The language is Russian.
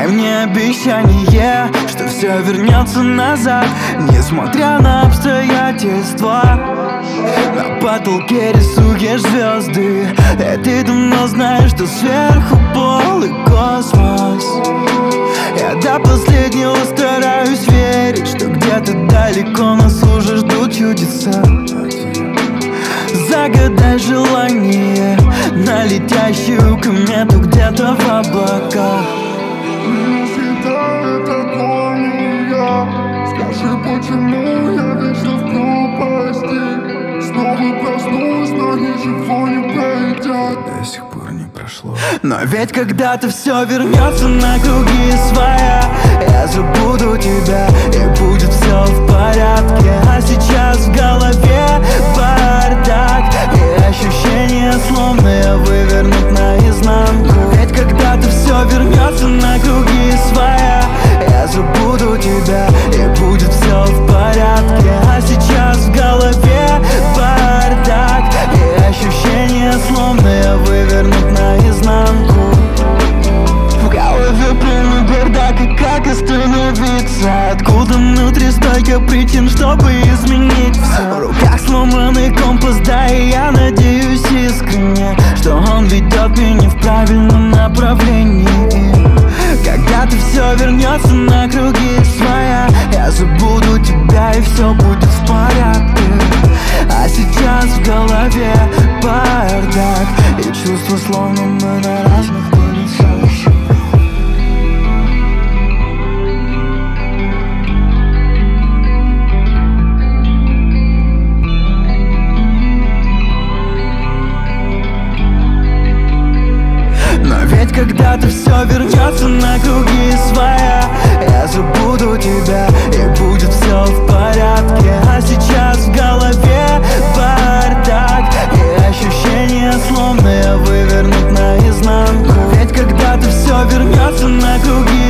Дай мне обещание, что все вернется назад, несмотря на обстоятельства. На потолке рисуешь звезды, и ты давно знаешь, что сверху полый космос. Я до последнего стараюсь верить, что где-то далеко нас уже ждут чудеса. Загадай желание на летящую комету где-то в облаках. Не съедает агония. Скажи, почему я вечно в пропасти? Снова проснусь, но ничего не пройдет. До сих пор не прошло. Но ведь когда-то все вернется на круги своя, я забуду тебя, и будет все в порядке. А сейчас в голове бардак, и ощущение, словно я вывернут наизнанку. Ведь когда-то все вернется на круги своя, я забуду тебя, и будет все в порядке. А сейчас в голове бардак, и ощущение, словно я вывернут наизнанку. В голове полный бардак, и как остановиться? Откуда внутри столько причин, чтобы изменить все? В руках сломанный компас, да, и я надеюсь искренне, что он ведет меня в правильном направлении. Когда-то все вернется на круги своя, я забуду тебя, и все будет в порядке. А сейчас в голове бардак, и чувства, словно мы на разных полюсах. Но ведь когда-то все вернется на круги своя, я забуду тебя, и будет все в порядке. А сейчас в голове бардак, и ощущение, словно я вывернут наизнанку. Ведь когда-то все вернется на круги